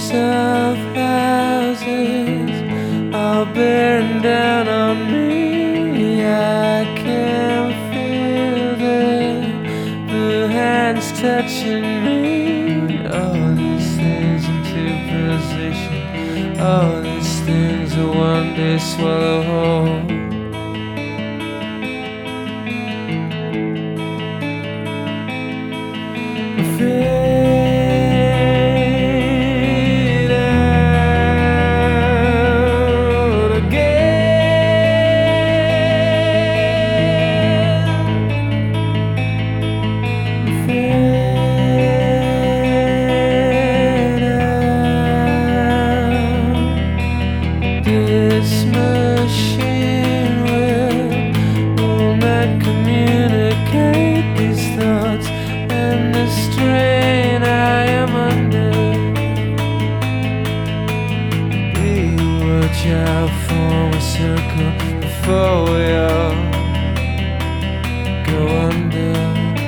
of houses all bearing down on me. I can feel the hands touching me. All these things into position. All these things will one day swallow whole. This machine will not communicate these thoughts and the strain I am under. We watch out, form a circle before we all go under.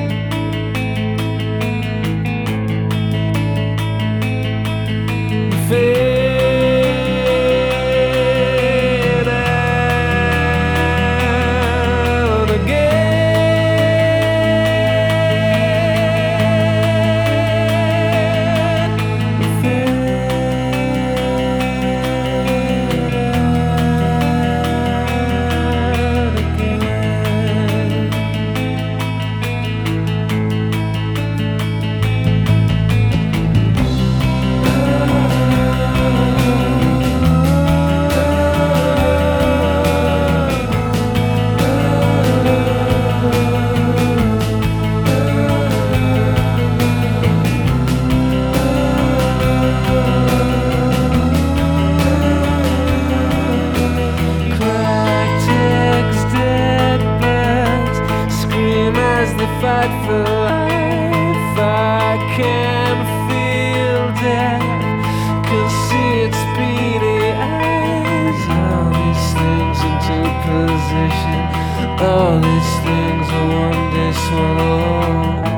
Fight for life, I can feel death, can see its beady eyes. All these things into position, all these things will one day swallow.